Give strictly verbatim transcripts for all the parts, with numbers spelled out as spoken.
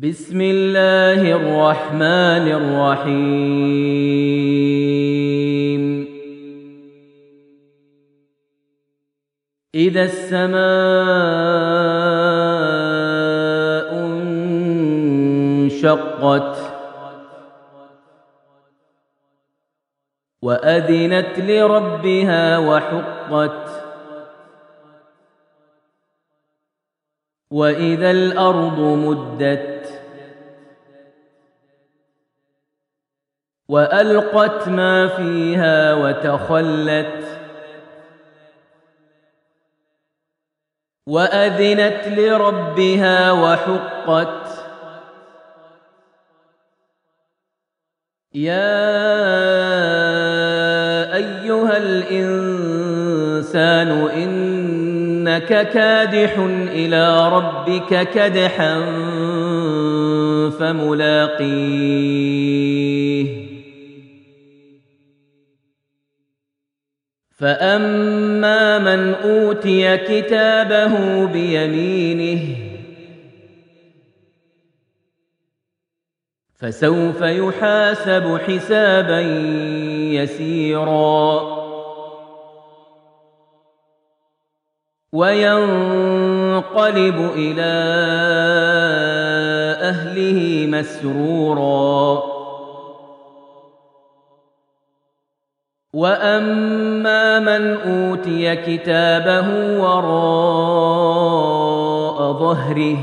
بسم الله الرحمن الرحيم إذا السماء انشقت وأذنت لربها وحقت وإذا الأرض مدت وألقت ما فيها وتخلت وأذنت لربها وحقت يا أيها الإنسان إنك كادح إلى ربك كدحا فملاقيه فأما من أوتي كتابه بيمينه فسوف يحاسب حسابا يسيرا وينقلب إلى أهله مسرورا وأما من أوتي كتابه وراء ظهره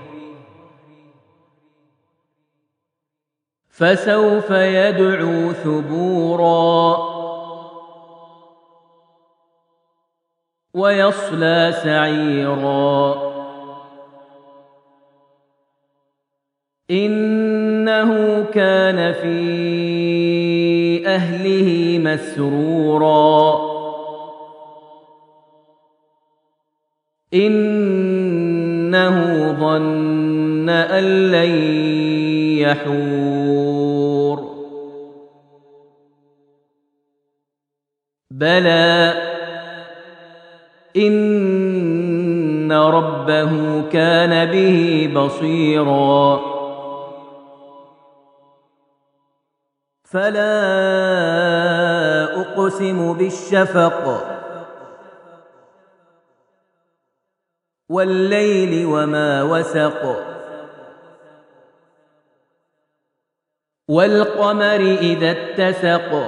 فسوف يدعو ثبورا ويصلى سعيرا إنه كان في أهله مسرورا إنه ظن أن لن يحور بلى إن ربه كان به بصيرا فلا أقسم بالشفق والليل وما وسق والقمر إذا اتسق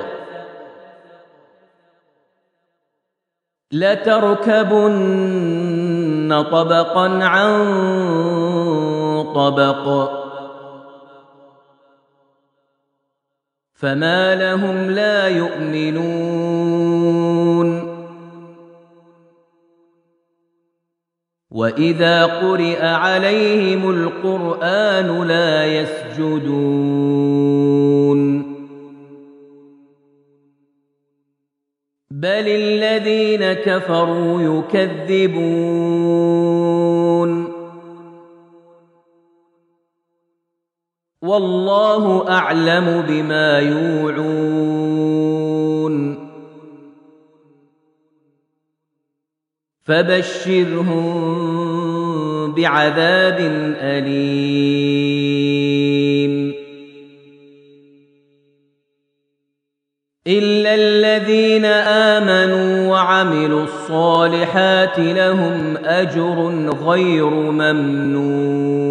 لتركبن طبقا عن طبق فما لهم لا يؤمنون وإذا قرئ عليهم القرآن لا يسجدون بل الذين كفروا يكذبون والله أعلم بما يوعون فبشرهم بعذاب أليم إلا الذين آمنوا وعملوا الصالحات لهم أجر غير ممنون